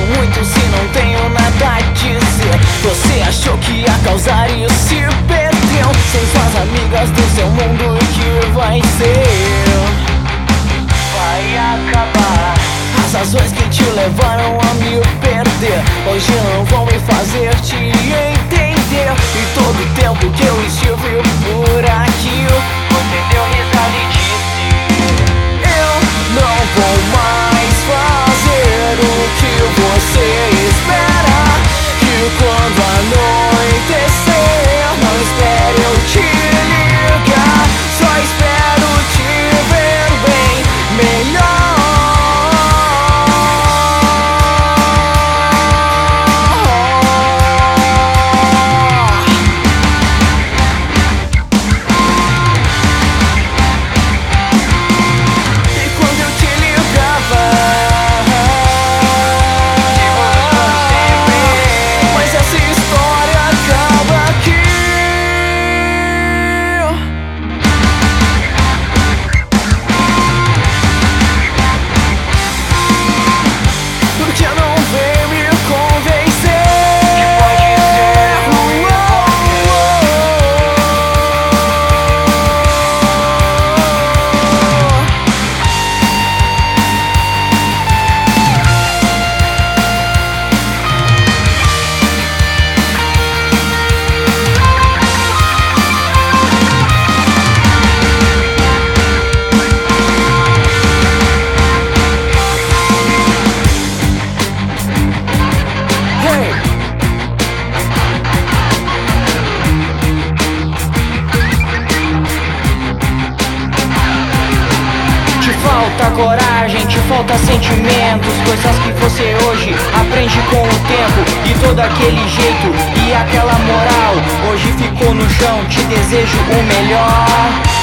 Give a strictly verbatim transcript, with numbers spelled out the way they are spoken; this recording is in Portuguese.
muito se não tenho nada a dizer? Você achou que ia causar e se perdeu. São suas amigas do seu mundo e que vai ser, vai acabar. As razões que te levaram a me perder hoje não vão me fazer te entender. E todo o tempo que eu estive por aqui você deu risada e disse: eu não vou mais fazer o que você espera. Que quando anoitecer, não espere eu te ligar. Só espero te ver bem melhor. Falta coragem, te falta sentimentos, coisas que você hoje aprende com o tempo. E todo aquele jeito e aquela moral hoje ficou no chão, te desejo o melhor.